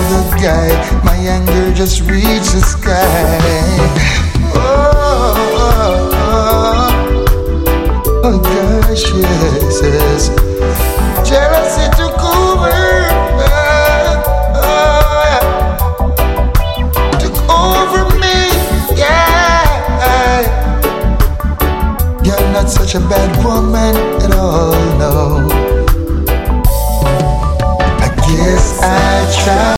other guy. My anger just reached the sky. Oh gosh, yes. Jealousy took over. Took over me, yeah. You're not such a bad woman at all, no. I guess I tried.